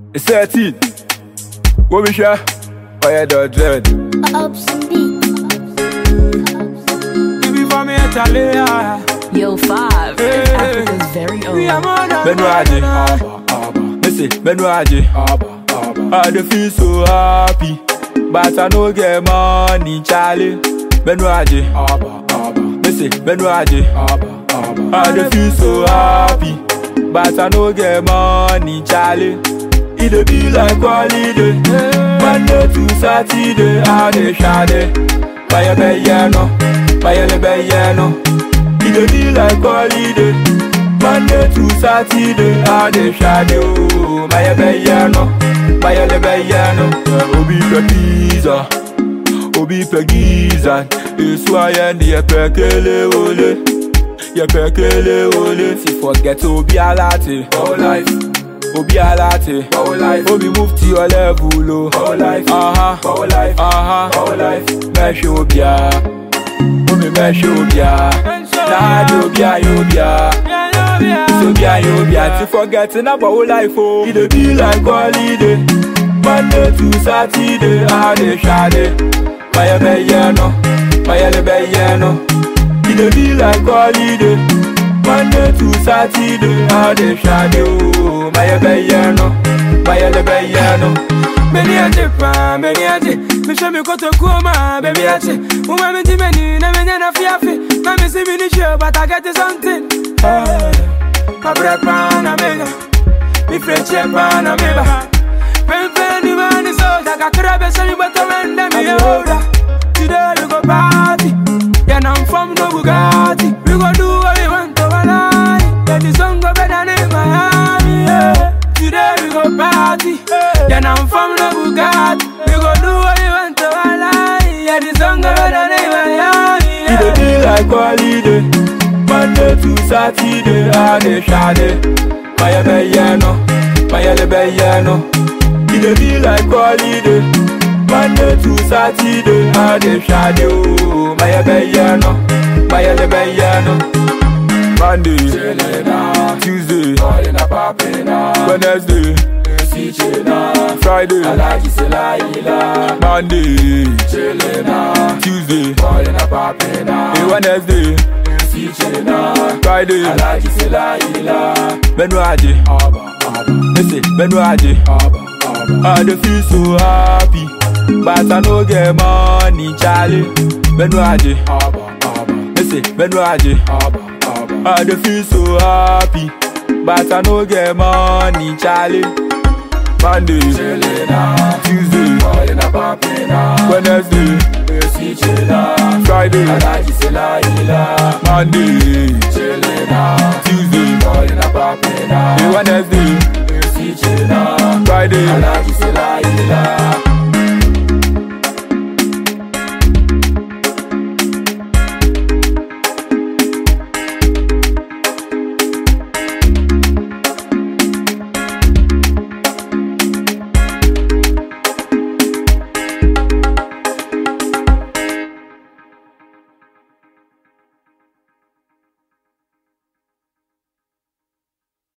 It's 13. What we share? Fire the dread. Ups and beats. You be for me a Talia. Yo, 5 is Africa's very own. We are more than Benwaji. Listen, Benwaji. I dey feel so happy, but I no get money, Charlie. Benwaji. Listen, Benwaji. I dey feel so happy, but I no get money, Charlie. It dey be like holiday, Monday to Saturday, I dey shade. Buy a beyano, buy a beyano. It dey be like holiday, Monday to Saturday, I dey shade. Oh, buy a beyano, buy a beyano. Obi pe pizza, obi pe giza. Eswa yendi ye pekele ole, ye pekele ole. Si forget obi alate, all life. Obi alate, all life. Obi move to your level, oh. All life, all life, all life. Mesh obia, obi mesh obia. Nah, obia, obia. So obia, to forgetting about all life, oh. It be like holiday, Monday to Saturday, I dey shade. Buy beyano, buy beyano. It be like holiday, Monday to Saturday, I dey shade. Oh, buy beyano, buy beyano. Many a Japan, many a J. Me show me koto kuma, baby a J. Uma me di meni, na me na fiafi. Na me see me ni show, but I get something. My bread pan a mega, me French pan a mega. Pen the man is old, I got crab and sunny but I run them older. Today we go party, yeah I'm from no Bugatti. We go do what we want to lie. Yeah the song go better than Miami. Yeah. Today we go party, yeah I'm from no Bugatti. We go do what we want to lie. Yeah the song go better than Miami. It dey be like holiday, Monday to Saturday, I dey shade. Buy a beyano, buy a beyano. It dey be like holiday, Monday to Saturday, I dey shade. Oh, buy a beyano, buy a beyano. Monday, Tuesday, Wednesday, Friday, Monday, Tuesday, Wednesday, Friday. Benwaji, listen, Benwaji. I dey feel so happy, but I no get money, Charlie. Benwaji, listen, Benwaji. I dey feel so happy, but I no get money, Charlie. Monday, Tuesday, Wednesday, Friday, Monday, Tuesday, Wednesday, Friday.